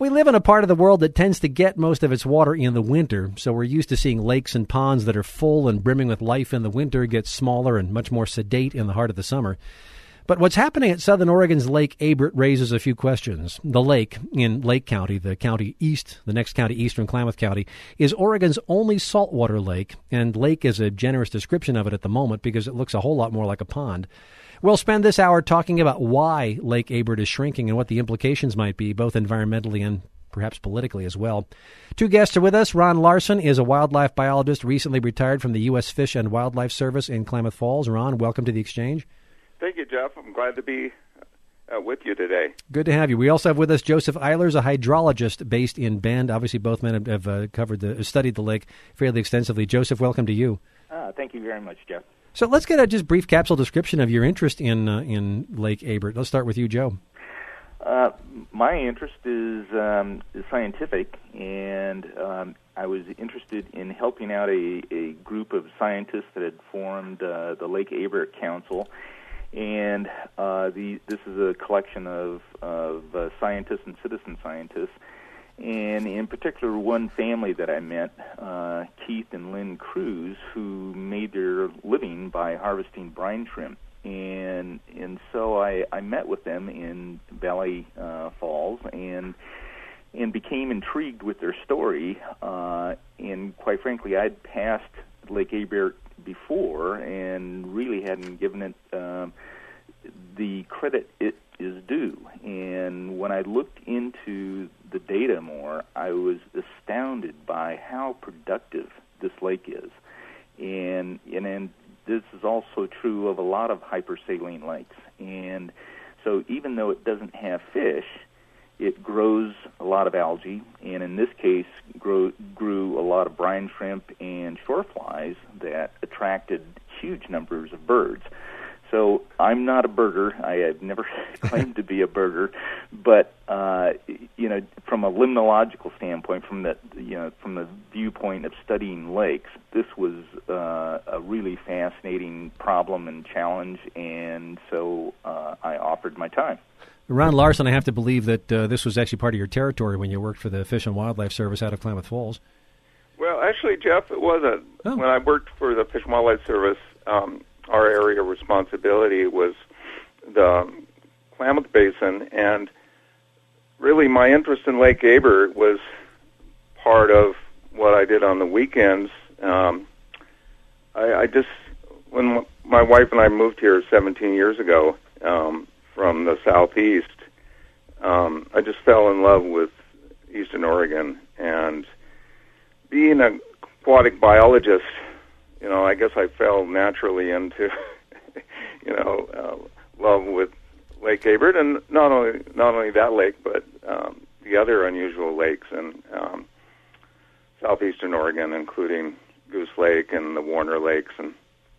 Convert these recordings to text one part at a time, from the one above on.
We live in a part of the world that tends to get most of its water in the winter, so we're used to seeing lakes and ponds that are full and brimming with life in the winter get smaller and much more sedate in the heart of the summer. But what's happening at Southern Oregon's Lake Abert raises a few questions. The lake in Lake County, the county east, the next county east from Klamath County, is Oregon's only saltwater lake, and lake is a generous description of it at the moment because it looks a whole lot more like a pond. We'll spend this hour talking about why Lake Abert is shrinking and what the implications might be, both environmentally and perhaps politically as well. Two guests are with us. Ron Larson is a wildlife biologist, recently retired from the U.S. Fish and Wildlife Service in Klamath Falls. Ron, welcome to the Exchange. Thank you, Jeff. I'm glad to be with you today. Good to have you. We also have with us Joseph Eilers, a hydrologist based in Bend. Obviously, both men have studied the lake fairly extensively. Joseph, welcome to you. Thank you very much, Jeff. So let's get a just brief capsule description of your interest in Lake Abert. Let's start with you, Joe. My interest is scientific, and I was interested in helping out a group of scientists that had formed the Lake Abert Council. And this is a collection of scientists and citizen scientists. And in particular, one family that I met, Keith and Lynn Cruz, who made their living by harvesting brine shrimp. And so I met with them in Valley Falls and became intrigued with their story. And quite frankly, I'd passed Lake Abert before and really hadn't given it the credit it is due. And when I looked into the data more, I was astounded by how productive this lake is. And this is also true of a lot of hypersaline lakes. And so even though it doesn't have fish, it grows a lot of algae, and in this case grew a lot of brine shrimp and shore flies that attracted huge numbers of birds. So I'm not a birder. I have never claimed to be a birder, but from a limnological standpoint, from the viewpoint of studying lakes, this was a really fascinating problem and challenge, and so I offered my time. Ron Larson, I have to believe that this was actually part of your territory when you worked for the Fish and Wildlife Service out of Klamath Falls. Well, actually, Jeff, it wasn't. Oh. When I worked for the Fish and Wildlife Service, our area of responsibility was the Klamath Basin, and really my interest in Lake Abert was part of what I did on the weekends. When my wife and I moved here 17 years ago from the southeast, I just fell in love with Eastern Oregon, and being an aquatic biologist, I guess I fell naturally into, love with Lake Abert, and not only that lake, but the other unusual lakes in southeastern Oregon, including Goose Lake and the Warner Lakes, and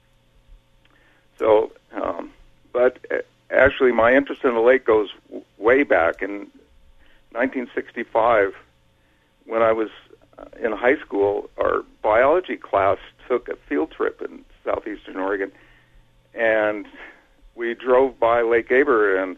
so. But actually, my interest in the lake goes way back. In 1965, when I was in high school, our biology class took a field trip in southeastern Oregon, and we drove by Lake Abert, and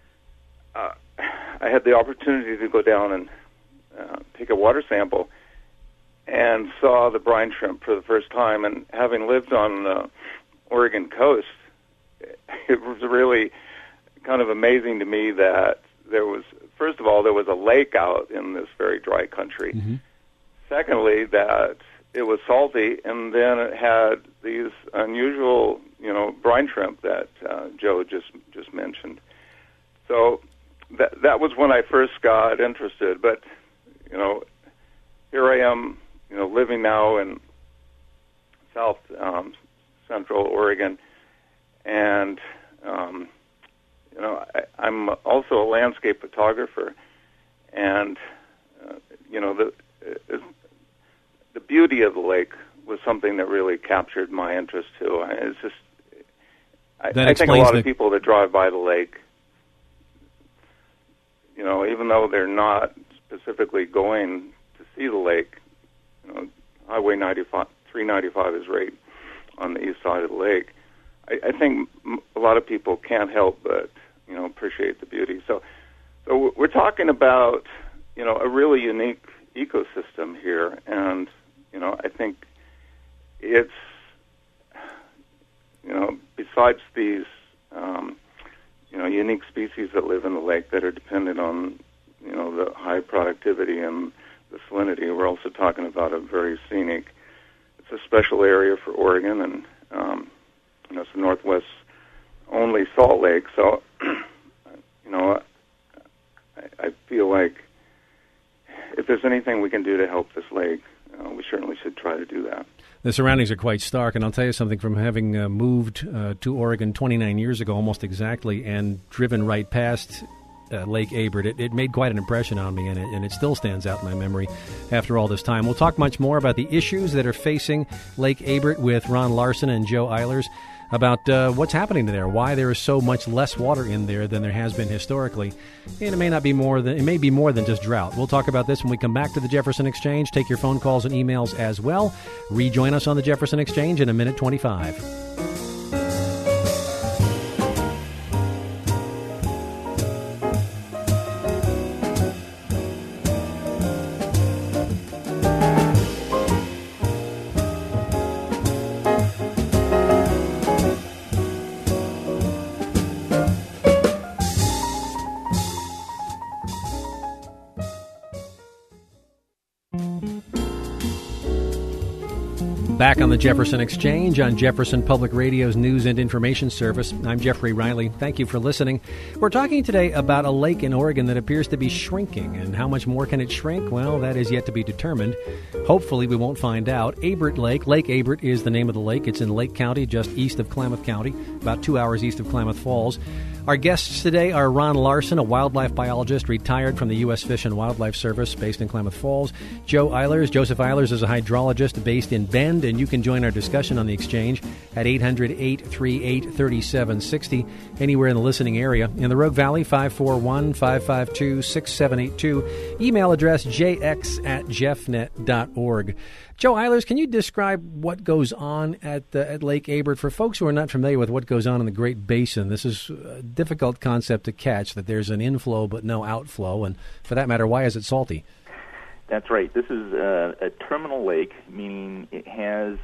I had the opportunity to go down and take a water sample and saw the brine shrimp for the first time. And having lived on the Oregon coast, it was really kind of amazing to me that there was a lake out in this very dry country. Mm-hmm. Secondly, that it was salty, and then it had these unusual, brine shrimp that Joe just mentioned. So that was when I first got interested. But here I am, living now in South Central Oregon, and I'm also a landscape photographer, and the beauty of the lake was something that really captured my interest too. It's just, I think a lot of people that drive by the lake, even though they're not specifically going to see the lake, Highway 395 is right on the east side of the lake. I think a lot of people can't help but appreciate the beauty. So we're talking about a really unique ecosystem here, and I think it's besides these unique species that live in the lake that are dependent on the high productivity and the salinity, we're also talking about a very scenic. It's a special area for Oregon, and it's the Northwest only salt lake. So I feel like if there's anything we can do to help this lake, we certainly should try to do that. The surroundings are quite stark, and I'll tell you something, from having moved to Oregon 29 years ago, almost exactly, and driven right past Lake Abert, it made quite an impression on me, and it still stands out in my memory after all this time. We'll talk much more about the issues that are facing Lake Abert with Ron Larson and Joe Eilers, about what's happening there, why there is so much less water in there than there has been historically. And it may be more than just drought. We'll talk about this when we come back to the Jefferson Exchange. Take your phone calls and emails as well. Rejoin us on the Jefferson Exchange in a minute 25. Back on the Jefferson Exchange on Jefferson Public Radio's News and Information Service. I'm Jeffrey Riley. Thank you for listening. We're talking today about a lake in Oregon that appears to be shrinking. And how much more can it shrink? Well, that is yet to be determined. Hopefully we won't find out. Abert Lake. Lake Abert is the name of the lake. It's in Lake County, just east of Klamath County, about 2 hours east of Klamath Falls. Our guests today are Ron Larson, a wildlife biologist retired from the U.S. Fish and Wildlife Service based in Klamath Falls. Joe Eilers. Joseph Eilers is a hydrologist based in Bend, and you can join our discussion on the Exchange at 800-838-3760, anywhere in the listening area. In the Rogue Valley, 541-552-6782. Email address jx@jeffnet.org. Joe Eilers, can you describe what goes on at Lake Abert for folks who are not familiar with what goes on in the Great Basin? This is a difficult concept to catch, that there's an inflow but no outflow, and for that matter, why is it salty? That's right. This is a terminal lake, meaning it has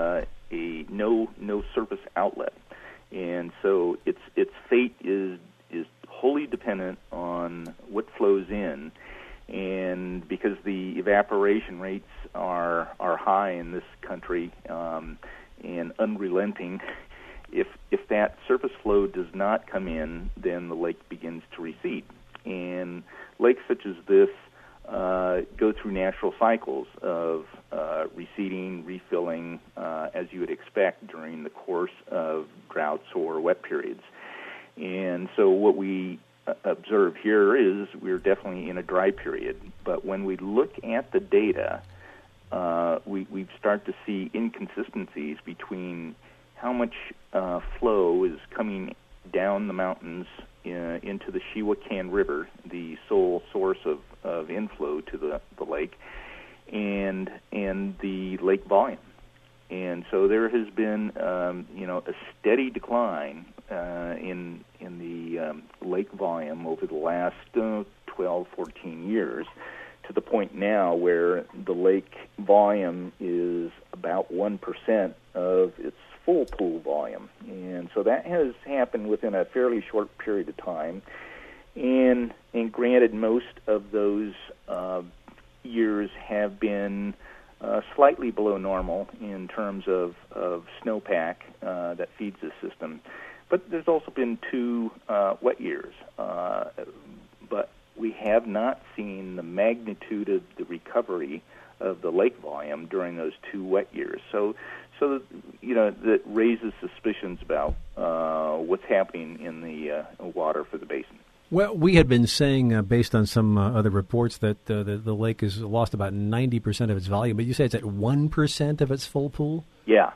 no surface outlet, and so its fate is wholly dependent on what flows in. And because the evaporation rates are high in this country and unrelenting, if that surface flow does not come in, then the lake begins to recede. And lakes such as this go through natural cycles of receding, refilling, as you would expect during the course of droughts or wet periods. And so what we observe here is we're definitely in a dry period. But when we look at the data, we start to see inconsistencies between how much flow is coming down the mountains into the Shiwakan River, the sole source of inflow to the lake, and the lake volume. And so there has been a steady decline in the lake volume over the last 12, 14 years, to the point now where the lake volume is about 1% of its full pool volume. And so that has happened within a fairly short period of time. And granted, most of those years have been slightly below normal in terms of snowpack that feeds the system. But there's also been 2 wet years. But we have not seen the magnitude of the recovery of the lake volume during those 2 wet years. So that raises suspicions about what's happening in the water for the basin. Well, we had been saying, based on some other reports, that the lake has lost about 90% of its volume, but you say it's at 1% of its full pool? Yeah.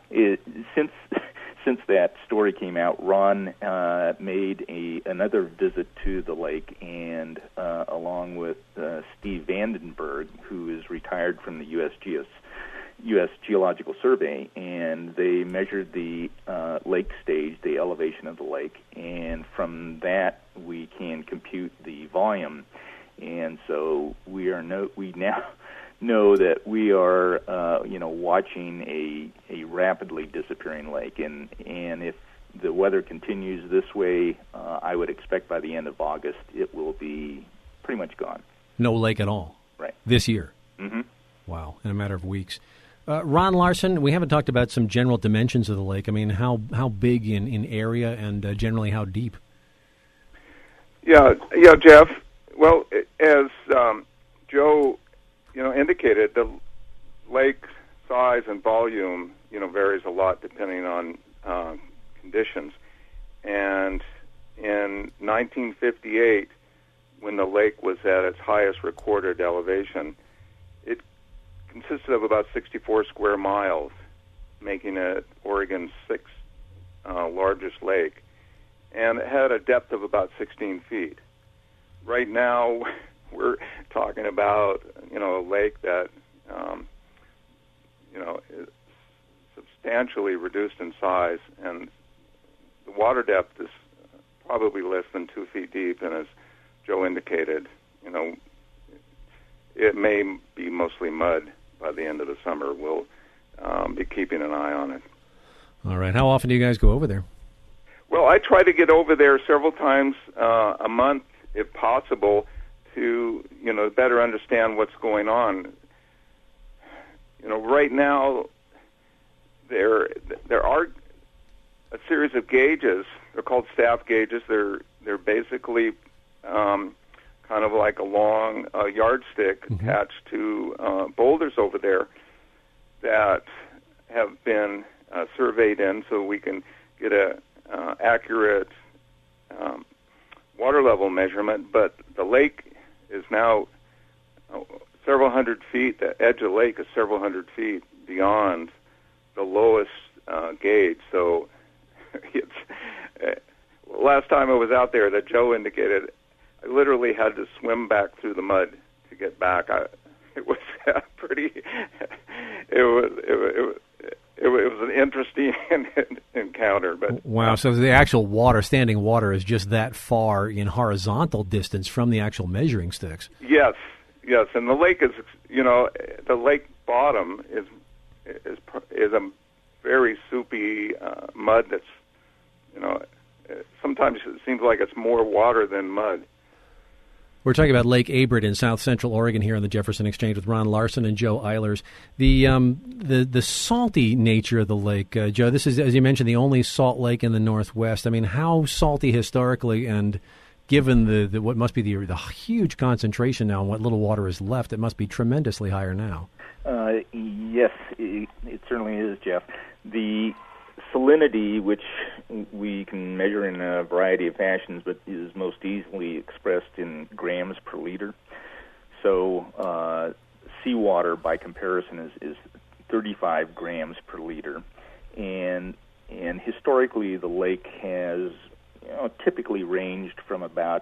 Since that story came out, Ron made another visit to the lake, and along with Steve Vandenberg, who is retired from the U.S. Geological Survey, and they measured the lake stage, the elevation of the lake, and from that we can compute the volume. and so we now know that we are watching a rapidly disappearing lake, and if the weather continues this way, I would expect by the end of August it will be pretty much gone. No lake at all. Right. This year. Mm-hmm. Wow, in a matter of weeks. Ron Larson, we haven't talked about some general dimensions of the lake. I mean, how big in area and generally how deep? Yeah, Jeff. Well, as Joe, indicated, the lake size and volume, varies a lot depending on conditions. And in 1958, when the lake was at its highest recorded elevation, it consisted of about 64 square miles, making it Oregon's sixth largest lake. And it had a depth of about 16 feet. Right now, we're talking about, a lake that, is substantially reduced in size, and the water depth is probably less than 2 feet deep, and as Joe indicated, it may be mostly mud by the end of the summer. We'll be keeping an eye on it. All right. How often do you guys go over there? Well, I try to get over there several times a month, if possible, to better understand what's going on. Right now there are a series of gauges. They're called staff gauges. They're basically kind of like a long yardstick attached to boulders over there that have been surveyed in, so we can get a accurate water level measurement. But the lake is now several hundred feet. The edge of the lake is several hundred feet beyond the lowest gauge. So it's last time I was out there, that Joe indicated, I literally had to swim back through the mud to get back. It was pretty. It was an interesting encounter. But wow! So the actual standing water, is just that far in horizontal distance from the actual measuring sticks. Yes, and the lake is, the lake bottom is a very soupy mud that's, sometimes it seems like it's more water than mud. We're talking about Lake Abrett in south central Oregon here on the Jefferson Exchange with Ron Larson and Joe Eilers. The salty nature of the lake, Joe, this is, as you mentioned, the only salt lake in the Northwest. I mean, how salty historically, and given the what must be the huge concentration now and what little water is left, it must be tremendously higher now. Yes, it certainly is, Jeff. The salinity, which we can measure in a variety of fashions, but is most easily expressed in grams per liter. So seawater, by comparison, is 35 grams per liter, and historically the lake has typically ranged from about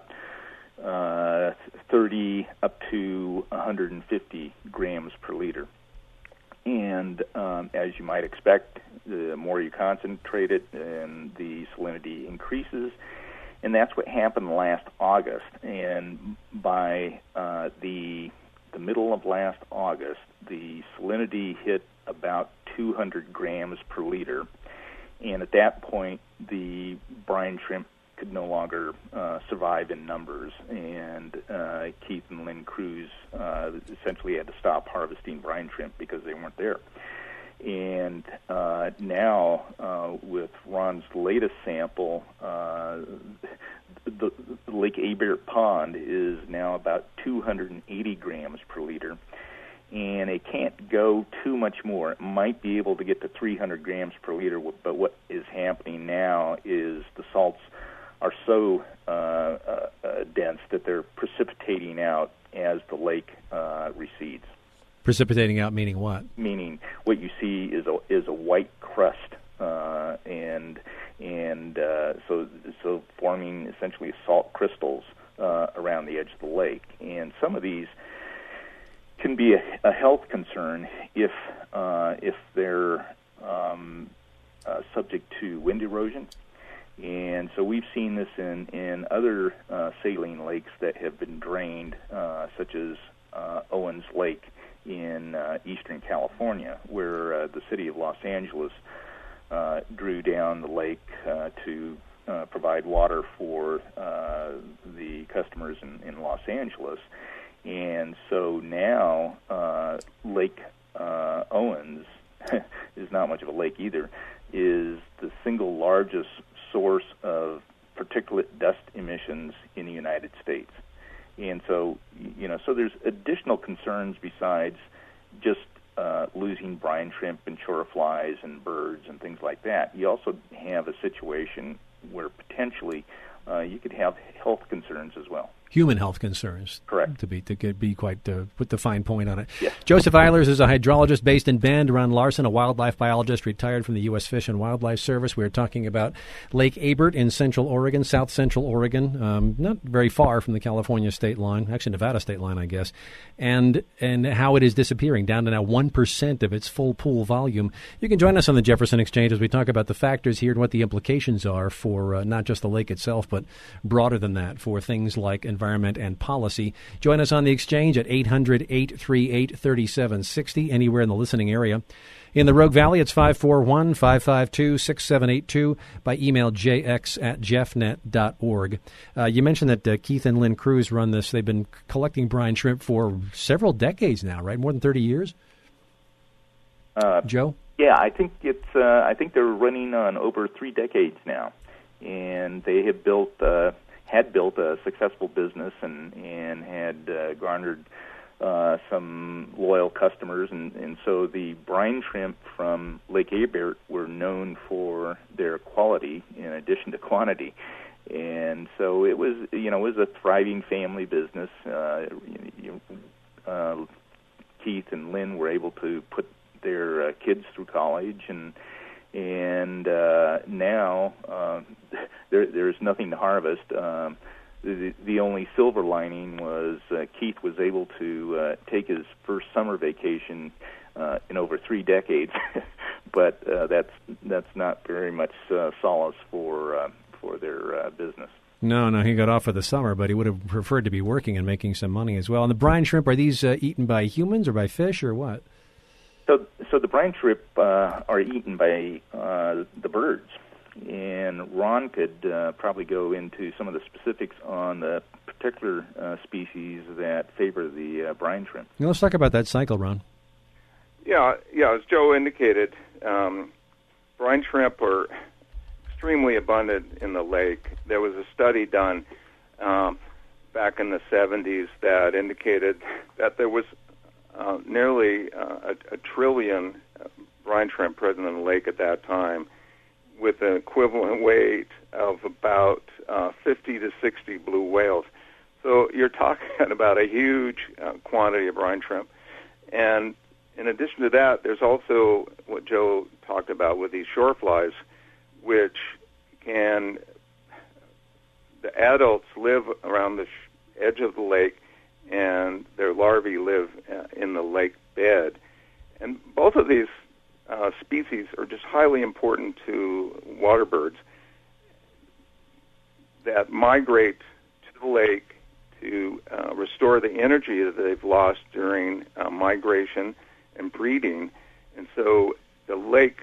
30 up to 150 grams per liter. And as you might expect, the more you concentrate it, and the salinity increases. And that's what happened last August. And by the middle of last August, the salinity hit about 200 grams per liter. And at that point, the brine shrimp could no longer survive in numbers, and Keith and Lynn Cruz essentially had to stop harvesting brine shrimp because they weren't there. And now, with Ron's latest sample, the Lake Abrett Pond is now about 280 grams per liter, and it can't go too much more. It might be able to get to 300 grams per liter, but what is happening now is the salts are so dense that they're precipitating out as the lake recedes. Precipitating out meaning what? Meaning what you see is a white crust, and so forming essentially salt crystals around the edge of the lake. And some of these can be a health concern if they're subject to wind erosion. And so we've seen this in other saline lakes that have been drained, such as Owens Lake in eastern California, where the city of Los Angeles drew down the lake to provide water for the customers in Los Angeles. And so now Lake Owens is not much of a lake either, is the single largest source of particulate dust emissions in the United States. And so, so there's additional concerns besides just losing brine shrimp and shore flies and birds and things like that. You also have a situation where potentially you could have health concerns as well. Human health concerns. Correct. To be quite, put the fine point on it. Yes. Joseph Eilers is a hydrologist based in Bend. Ron Larson, a wildlife biologist retired from the U.S. Fish and Wildlife Service. We are talking about Lake Ebert in central Oregon, south central Oregon, not very far from the California state line, actually Nevada state line, I guess, and how it is disappearing down to now 1% of its full pool volume. You can join us on the Jefferson Exchange as we talk about the factors here and what the implications are for not just the lake itself, but broader than that for things like environment and policy. Join us on the Exchange at 800-838-3760, anywhere in the listening area. In the Rogue Valley, it's 541-552-6782, by email jx@jeffnet.org. You mentioned that Keith and Lynn Cruz run this. They've been collecting brine shrimp for several decades now, right? More than 30 years? Joe? Yeah, I think I think they're running on over 3 decades now, and they have had built a successful business and had garnered some loyal customers, and so the brine shrimp from Lake Ebert were known for their quality in addition to quantity. And so it was a thriving family business. Keith and Lynn were able to put their kids through college, and now there's nothing to harvest. The only silver lining was Keith was able to take his first summer vacation in over 3 decades, but that's not very much solace for their business. No, he got off for the summer, but he would have preferred to be working and making some money as well. And the brine shrimp, are these eaten by humans or by fish or what? So the brine shrimp are eaten by the birds, and Ron could probably go into some of the specifics on the particular species that favor the brine shrimp. Now, let's talk about that cycle, Ron. Yeah. As Joe indicated, brine shrimp are extremely abundant in the lake. There was a study done back in the 70s that indicated that there was nearly a trillion brine shrimp present in the lake at that time, with an equivalent weight of about 50 to 60 blue whales. So you're talking about a huge quantity of brine shrimp. And in addition to that, there's also what Joe talked about with these shore flies, which the adults live around the edge of the lake, and their larvae live in the lake bed. And both of these species are just highly important to water birds that migrate to the lake to restore the energy that they've lost during migration and breeding. And so the lake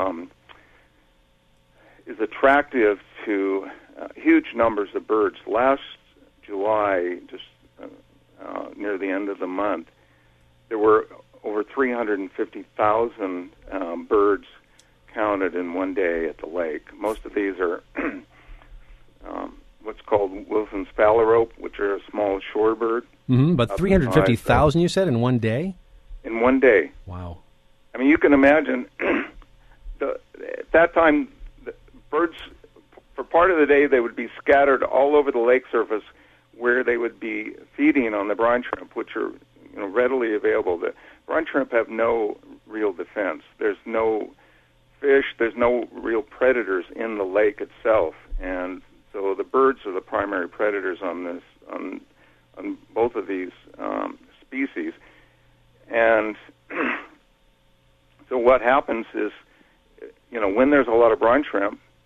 is attractive to huge numbers of birds. Last July, just near the end of the month, there were over 350,000 birds counted in one day at the lake. Most of these are what's called Wilson's phalarope, which are a small shorebird. Mm-hmm, but 350,000, you said, in one day? In one day. Wow. I mean, you can imagine, at that time, the birds, for part of the day, they would be scattered all over the lake surface where they would be feeding on the brine shrimp, which are readily available. The brine shrimp have no real defense. There's no fish, there's no real predators in the lake itself, and so the birds are the primary predators on both of these species. And so what happens is, when there's a lot of brine shrimp,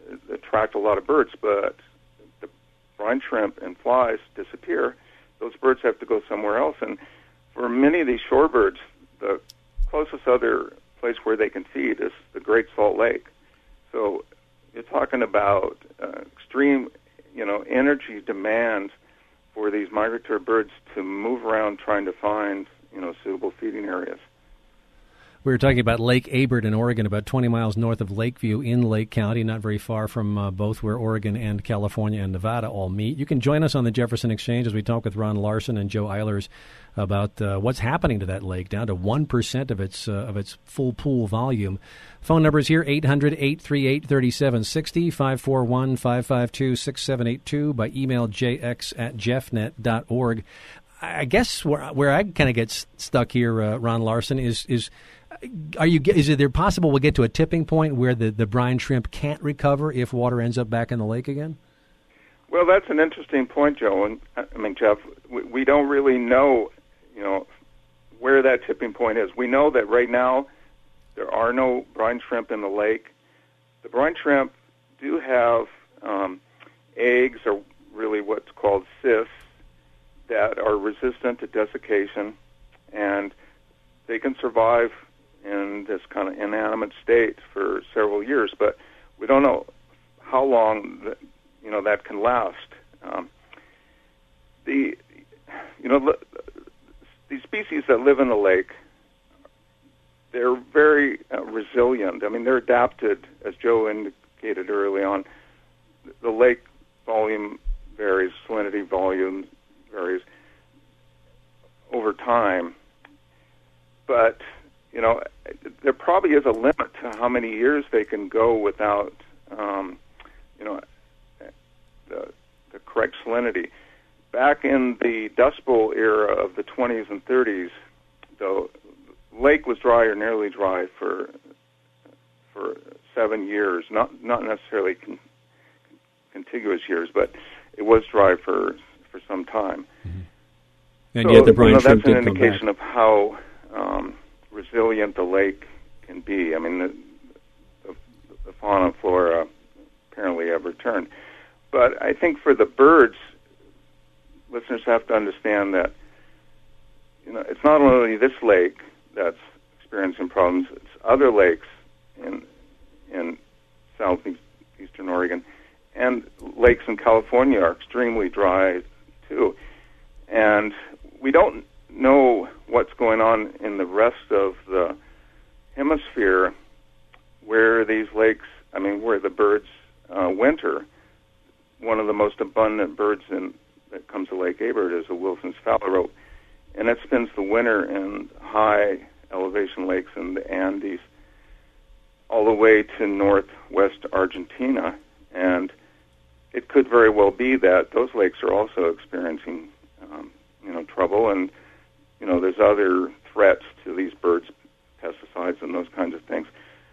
attract a lot of birds, but the brine shrimp and flies disappear. Those birds have to go somewhere else. And for many of these shorebirds, the closest other place where they can feed is the Great Salt Lake. So you're talking about extreme, energy demand for these migratory birds to move around trying to find, suitable feeding areas. We were talking about Lake Abert in Oregon, about 20 miles north of Lakeview in Lake County, not very far from both where Oregon and California and Nevada all meet. You can join us on the Jefferson Exchange as we talk with Ron Larson and Joe Eilers about what's happening to that lake, down to 1% of its full pool volume. Phone number is here, 800-838-3760, 541-552-6782, by email jx@jeffnet.org. I guess where I kind of get stuck here, Ron Larson, is it possible we'll get to a tipping point where the brine shrimp can't recover if water ends up back in the lake again? Well, that's an interesting point, Joe. And Jeff, we don't really know, where that tipping point is. We know that right now there are no brine shrimp in the lake. The brine shrimp do have eggs, or really what's called cysts, that are resistant to desiccation, and they can survive in this kind of inanimate state for several years, but we don't know how long that can last. These species that live in the lake, they're very resilient. I mean, they're adapted, as Joe indicated early on. The lake volume varies, salinity volume varies over time, but there probably is a limit to how many years they can go without the correct salinity. Back in the Dust Bowl era of the 20s and 30s, the lake was dry or nearly dry for 7 years, not necessarily contiguous years, but it was dry for some time. Mm-hmm. And yet the brine shrimp that's an indication of how resilient the lake can be. I mean, the fauna and flora apparently have returned. But I think for the birds, listeners have to understand that it's not only this lake that's experiencing problems; it's other lakes in southeastern Oregon, and lakes in California are extremely dry too. And we don't know what's going on in the rest of the hemisphere where these lakes, where the birds winter. One of the most abundant birds that comes to Lake Abert is a Wilson's phalarope, and it spends the winter in high elevation lakes in the Andes all the way to northwest Argentina. And it could very well be that those lakes are also experiencing trouble, and there's other threats to these birds, pesticides and those kinds of things.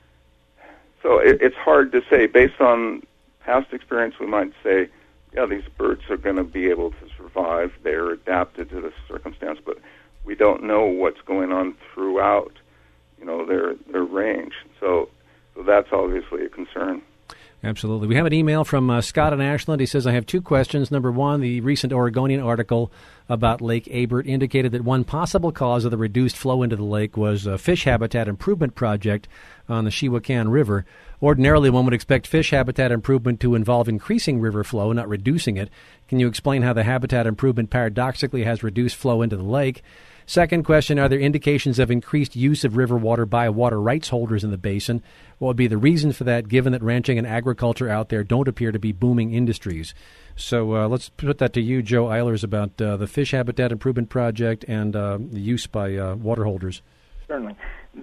So it's hard to say. Based on past experience, we might say, yeah, these birds are going to be able to survive. They're adapted to this circumstance, but we don't know what's going on throughout, their range. So that's obviously a concern. Absolutely. We have an email from Scott in Ashland. He says, I have two questions. Number one, the recent Oregonian article about Lake Abert indicated that one possible cause of the reduced flow into the lake was a fish habitat improvement project on the Shiwakan River. Ordinarily, one would expect fish habitat improvement to involve increasing river flow, not reducing it. Can you explain how the habitat improvement paradoxically has reduced flow into the lake? Second question, are there indications of increased use of river water by water rights holders in the basin? What would be the reason for that, given that ranching and agriculture out there don't appear to be booming industries? So let's put that to you, Joe Eilers, about the Fish Habitat Improvement Project and the use by water holders. Certainly.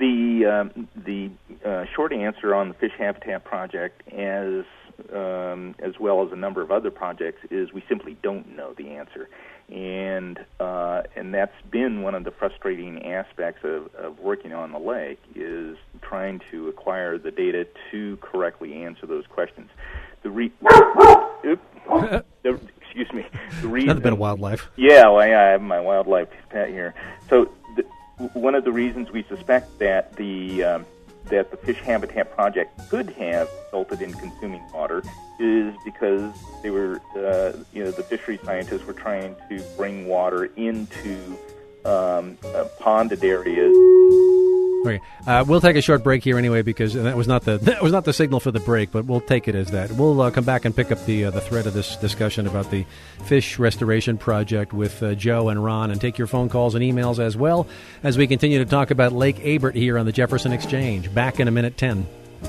The short answer on the Fish Habitat Project, as well as a number of other projects, is we simply don't know the answer. And that's been one of the frustrating aspects of working on the lake, is trying to acquire the data to correctly answer those questions. Excuse me. Another bit of wildlife. Yeah, well, I have my wildlife pet here. So one of the reasons we suspect that the that the Fish Habitat Project could have resulted in consuming water is because they were, the fishery scientists were trying to bring water into ponded areas. Okay, we'll take a short break here anyway because that was not the signal for the break, but we'll take it as that. We'll come back and pick up the thread of this discussion about the fish restoration project with Joe and Ron, and take your phone calls and emails as well as we continue to talk about Lake Abert here on the Jefferson Exchange. Back in a minute 10.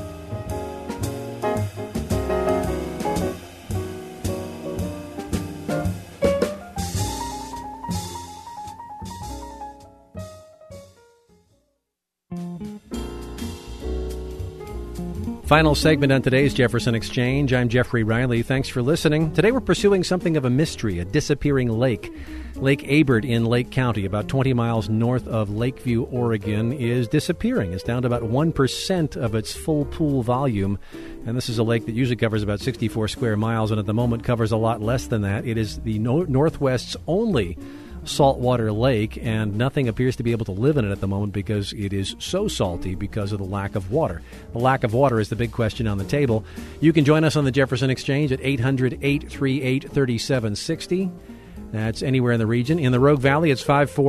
Final segment on today's Jefferson Exchange. I'm Jeffrey Riley. Thanks for listening. Today we're pursuing something of a mystery, a disappearing lake. Lake Abert in Lake County, about 20 miles north of Lakeview, Oregon, is disappearing. It's down to about 1% of its full pool volume. And this is a lake that usually covers about 64 square miles, and at the moment covers a lot less than that. It is the Northwest's only saltwater lake, and nothing appears to be able to live in it at the moment because it is so salty because of the lack of water. The lack of water is the big question on the table. You can join us on the Jefferson Exchange at 800-838-3760. That's anywhere in the region. In the Rogue Valley, it's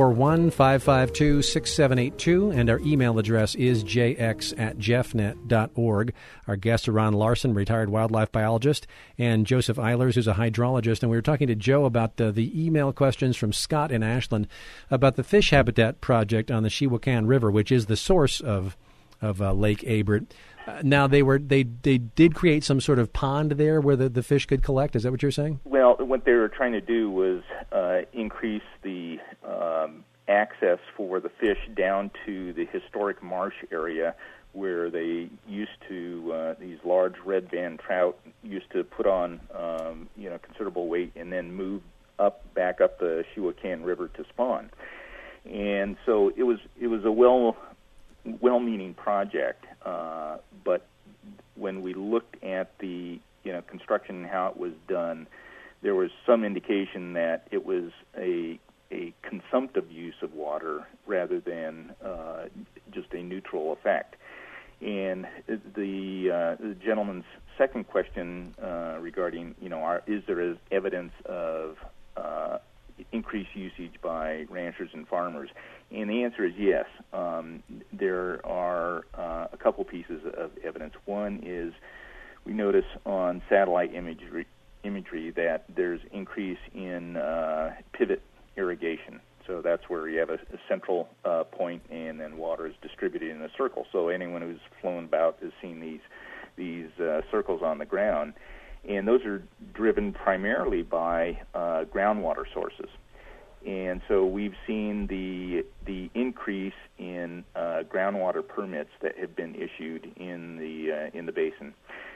541-552-6782, and our email address is jx@jeffnet.org. Our guests are Ron Larson, retired wildlife biologist, and Joseph Eilers, who's a hydrologist. And we were talking to Joe about the email questions from Scott in Ashland about the Fish Habitat Project on the Shiwakan River, which is the source of Lake Abert. Now, they did create some sort of pond there where the fish could collect. Is that what you're saying? Well, what they were trying to do was increase the access for the fish down to the historic marsh area where they used to, these large red band trout used to put on, considerable weight and then move back up the Shiwakan River to spawn. And so it was a well-meaning project, but when we looked at the construction and how it was done, there was some indication that it was a consumptive use of water rather than just a neutral effect. And the gentleman's second question regarding, is there evidence of increased usage by ranchers and farmers? And the answer is yes. There are a couple pieces of evidence. One is we notice on satellite imagery that there's increase in pivot irrigation. So that's where you have a central point, and then water is distributed in a circle. So anyone who's flown about has seen these circles on the ground, and those are driven primarily by groundwater sources. And so we've seen the increase in groundwater permits that have been issued in the basin.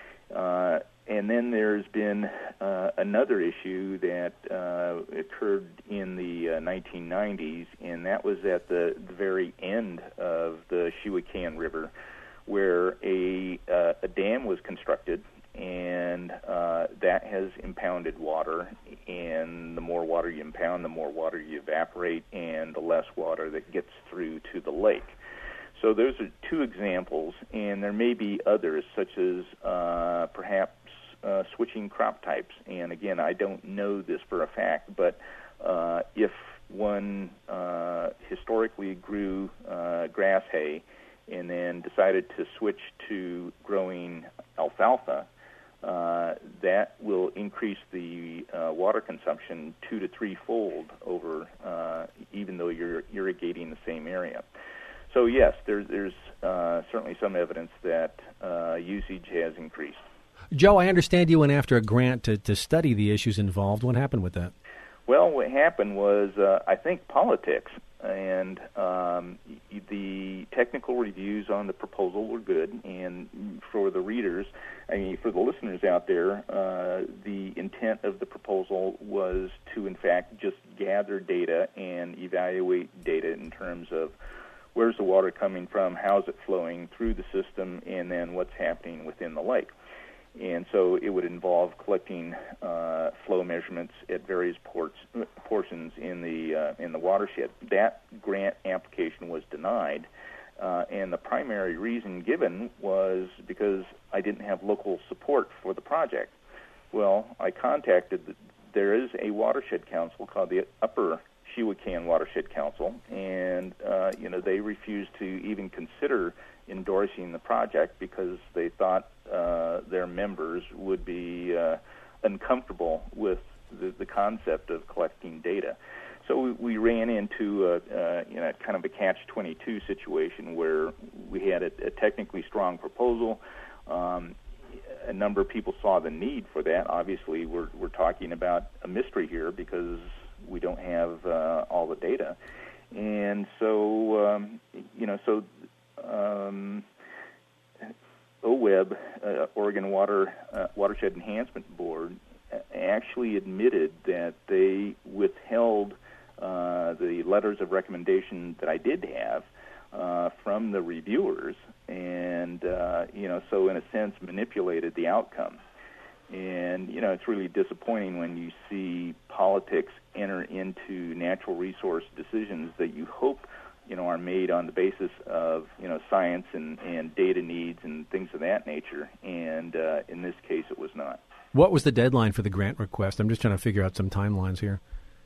And then there's been another issue that occurred in the 1990s, and that was at the very end of the Shiwakan River, where a dam was constructed, and that has impounded water. And the more water you impound, the more water you evaporate, and the less water that gets through to the lake. So those are two examples, and there may be others, such as perhaps switching crop types. And again, I don't know this for a fact, but if one historically grew grass hay and then decided to switch to growing alfalfa, that will increase the water consumption 2 to 3-fold over, even though you're irrigating the same area. So yes, there's certainly some evidence that usage has increased. Joe, I understand you went after a grant to study the issues involved. What happened with that? Well, what happened was, I think, politics. And the technical reviews on the proposal were good. And for the readers, for the listeners out there, the intent of the proposal was to, in fact, just gather data and evaluate data in terms of where's the water coming from, how's it flowing through the system, and then what's happening within the lake. And so it would involve collecting flow measurements at various portions in the watershed. That grant application was denied, And the primary reason given was because I didn't have local support for the project. Well, I contacted there is a watershed council called the Upper Shiwakan Watershed Council, and they refused to even consider endorsing the project because they thought their members would be uncomfortable with the concept of collecting data. So we ran into kind of a catch-22 situation where we had a technically strong proposal. A number of people saw the need for that. Obviously, we're talking about a mystery here because we don't have all the data, and so OWEB, Oregon Watershed Enhancement Board, actually admitted that they withheld the letters of recommendation that I did have from the reviewers, and so in a sense manipulated the outcome. And it's really disappointing when you see politics enter into natural resource decisions that you hope are made on the basis of science and data needs and things of that nature. And in this case, it was not. What was the deadline for the grant request? I'm just trying to figure out some timelines here.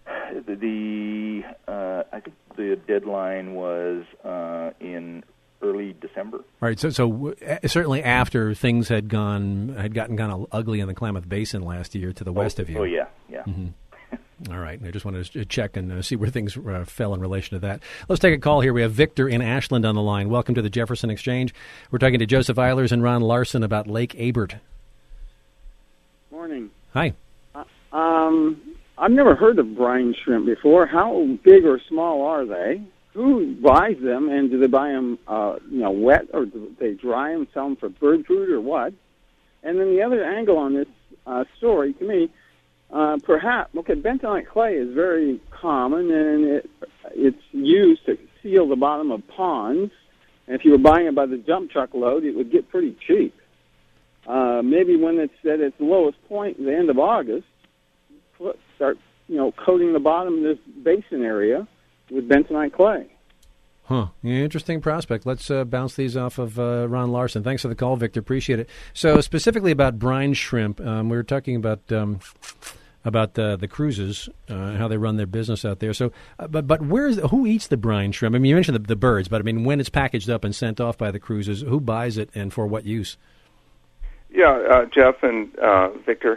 I think the deadline was in early December. All right. So certainly after things had gotten kind of ugly in the Klamath Basin last year to the west of you. Oh yeah. Mm-hmm. All right. I just wanted to check and see where things fell in relation to that. Let's take a call here. We have Victor in Ashland on the line. Welcome to the Jefferson Exchange. We're talking to Joseph Eilers and Ron Larson about Lake Abert. Morning. Hi. I've never heard of brine shrimp before. How big or small are they? Who buys them, and do they buy them, wet, or do they dry them, sell them for bird food, or what? And then the other angle on this story, to me, bentonite clay is very common, and it's used to seal the bottom of ponds. And if you were buying it by the dump truck load, it would get pretty cheap. Maybe when it's at its lowest point, at the end of August, start coating the bottom of this basin area with bentonite clay. Huh. Interesting prospect. Let's bounce these off of Ron Larson. Thanks for the call, Victor. Appreciate it. So specifically about brine shrimp, we were talking about the cruises, how they run their business out there. So, but who eats the brine shrimp? I mean, you mentioned the birds, but I mean, when it's packaged up and sent off by the cruises, who buys it and for what use? Yeah, Jeff and Victor,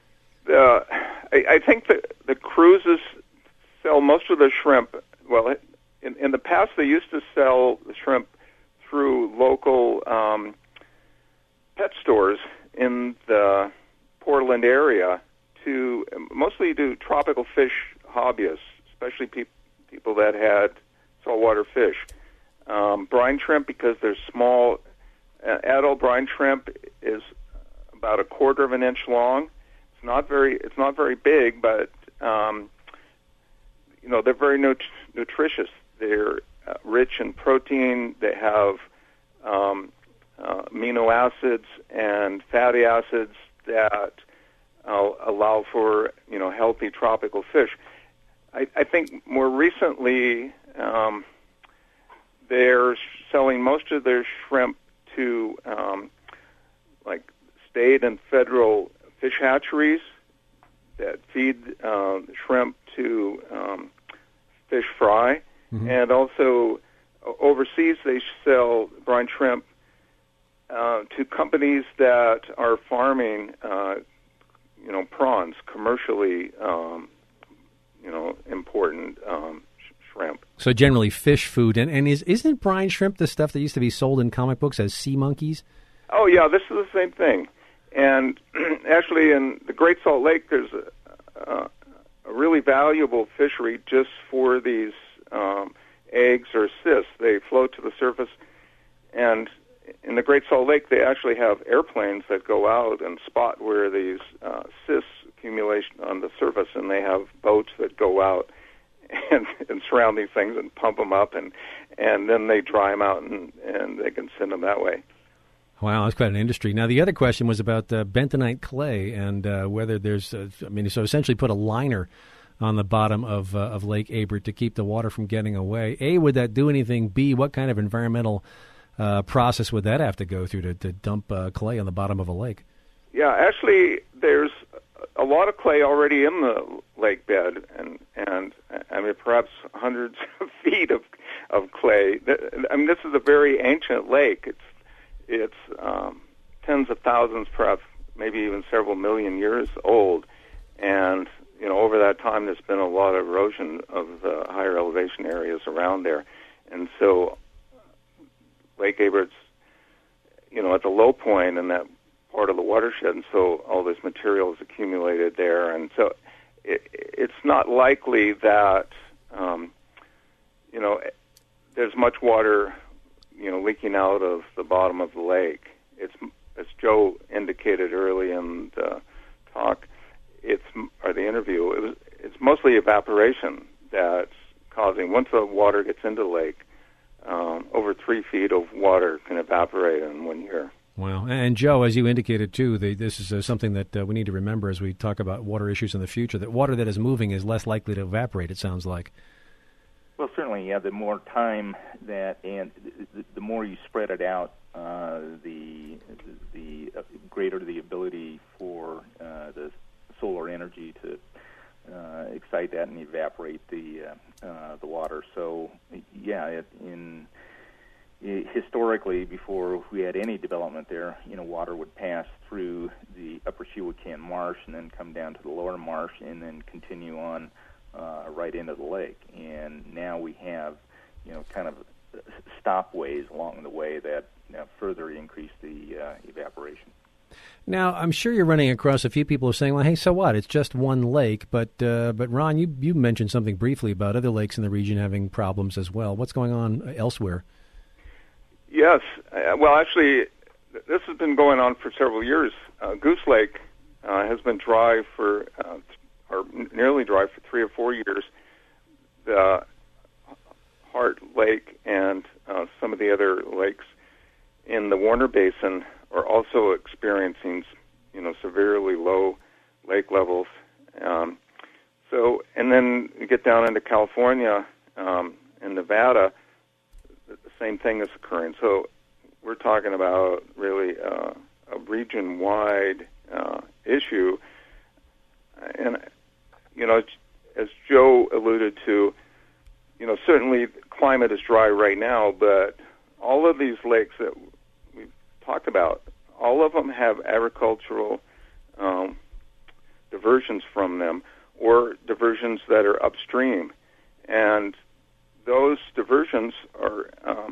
I think that the cruises sell most of the shrimp. Well, in the past, they used to sell the shrimp through local pet stores in the Portland area, mostly to tropical fish hobbyists, especially people that had saltwater fish. Brine shrimp, because they're small, adult brine shrimp is about a quarter of an inch long. It's not very big, but they're very nutritious. They're rich in protein. They have amino acids and fatty acids that allow for healthy tropical fish. I think more recently they're selling most of their shrimp to like state and federal fish hatcheries that feed shrimp to fish fry, and also overseas they sell brine shrimp to companies that are farming prawns, commercially important shrimp. So generally fish food, and isn't brine shrimp the stuff that used to be sold in comic books as sea monkeys? Oh yeah, this is the same thing. And actually, in the Great Salt Lake, there's a really valuable fishery just for these eggs or cysts. They float to the surface, and in the Great Salt Lake, they actually have airplanes that go out and spot where these cysts accumulation on the surface, and they have boats that go out and surround these things and pump them up, and then they dry them out, and they can send them that way. Wow, that's quite an industry. Now, the other question was about bentonite clay and whether there's, so essentially put a liner on the bottom of Lake Abert to keep the water from getting away. A, would that do anything? B, what kind of environmental process would that have to go through to dump clay on the bottom of a lake? Yeah, actually, there's a lot of clay already in the lake bed, and I mean, perhaps hundreds of feet of clay. I mean, this is a very ancient lake. It's tens of thousands, perhaps maybe even several million years old, and over that time, there's been a lot of erosion of the higher elevation areas around there, and so Lake Abert's, at the low point in that part of the watershed, and so all this material is accumulated there, and so it's not likely that there's much water leaking out of the bottom of the lake. It's, as Joe indicated early in the talk, or the interview, it's mostly evaporation that's causing. Once the water gets into the lake, over 3 feet of water can evaporate in 1 year. Wow. And Joe, as you indicated too, this is something that we need to remember as we talk about water issues in the future, that water that is moving is less likely to evaporate, it sounds like. Well, certainly, yeah, the more time and the more you spread it out, the greater the ability for the solar energy to excite that and evaporate the water. So, yeah, historically, before we had any development there, water would pass through the upper Chewachan Marsh and then come down to the lower marsh and then continue on right into the lake. And now we have, kind of stopways along the way that further increase the evaporation. Now, I'm sure you're running across a few people who are saying, well, hey, so what? It's just one lake. But Ron, you mentioned something briefly about other lakes in the region having problems as well. What's going on elsewhere? Yes. Well, actually, this has been going on for several years. Goose Lake has been dry or nearly dry for 3 or 4 years. The Hart Lake and some of the other lakes in the Warner Basin are also experiencing, severely low lake levels. And then you get down into California and Nevada, the same thing is occurring. So we're talking about really a region-wide issue. And, as Joe alluded to, certainly climate is dry right now, but all of these lakes that we've talked about, all of them have agricultural diversions from them or diversions that are upstream. And those diversions are,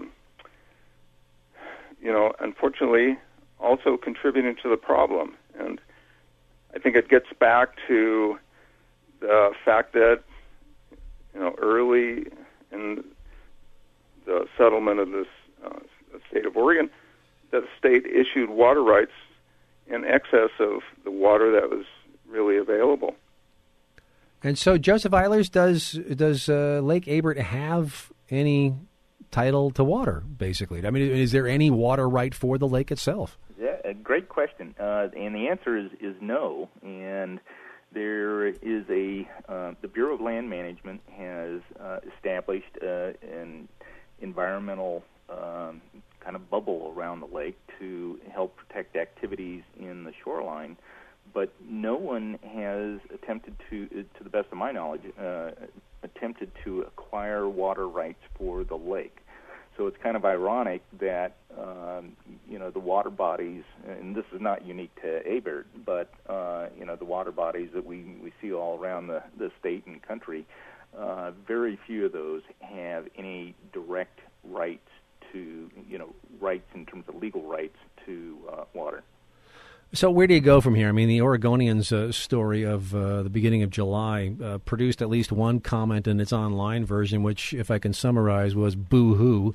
unfortunately, also contributing to the problem. And I think it gets back to the fact that, early in the settlement of this state of Oregon, that the state issued water rights in excess of the water that was really available. And so, Joseph Eilers, does Lake Abert have any title to water, basically? I mean, is there any water right for the lake itself? Yeah, a great question. And the answer is no. And there is the Bureau of Land Management has established an environmental kind of bubble around the lake to help protect activities in the shoreline. But no one has attempted to the best of my knowledge, attempted to acquire water rights for the lake. So it's kind of ironic that, the water bodies, and this is not unique to Abert, but, the water bodies that we see all around the state and country, very few of those have any direct rights to, rights in terms of legal rights to water. So where do you go from here? I mean, the Oregonian's story of the beginning of July produced at least one comment in its online version, which, if I can summarize, was boo-hoo.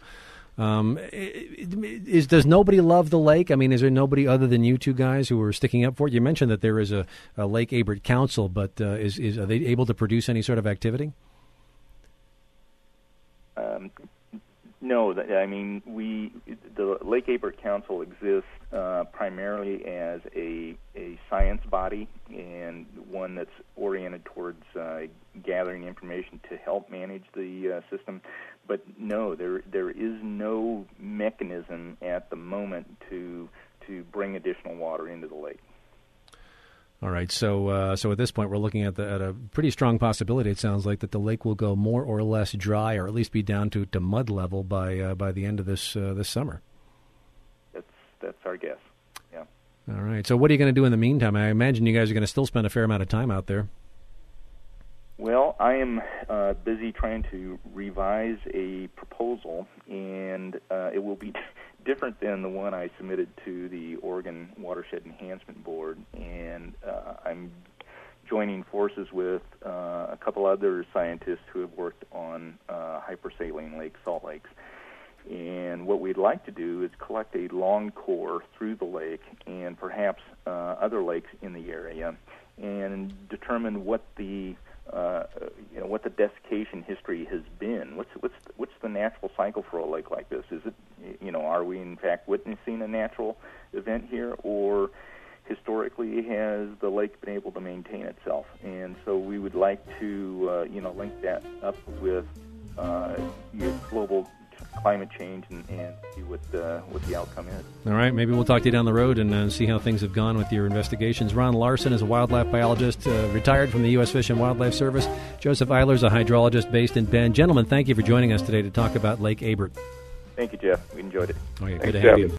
Does nobody love the lake? I mean, is there nobody other than you two guys who are sticking up for it? You mentioned that there is a Lake Abert Council, but are they able to produce any sort of activity? No, I mean, the Lake Abert Council exists primarily as a science body and one that's oriented towards gathering information to help manage the system. But no, there is no mechanism at the moment to bring additional water into the lake. All right, so at this point we're looking at a pretty strong possibility. It sounds like that the lake will go more or less dry, or at least be down to mud level by the end of this summer. That's our guess. Yeah. All right. So what are you going to do in the meantime? I imagine you guys are going to still spend a fair amount of time out there. Well, I am busy trying to revise a proposal, and it will be different than the one I submitted to the Oregon Watershed Enhancement Board, and I'm joining forces with a couple other scientists who have worked on hypersaline lakes, salt lakes. And what we'd like to do is collect a long core through the lake and perhaps other lakes in the area, and determine what the desiccation history has been. What's the natural cycle for a lake like this? Is it, are we in fact witnessing a natural event here, or historically has the lake been able to maintain itself? And so we would like to link that up with global climate change and see what the outcome is. All right, maybe we'll talk to you down the road and see how things have gone with your investigations. Ron Larson is a wildlife biologist, retired from the U.S. Fish and Wildlife Service. Joseph Eiler is a hydrologist based in Bend. Gentlemen, thank you for joining us today to talk about Lake Abert. Thank you, Jeff. We enjoyed it. Oh, yeah, good to have you.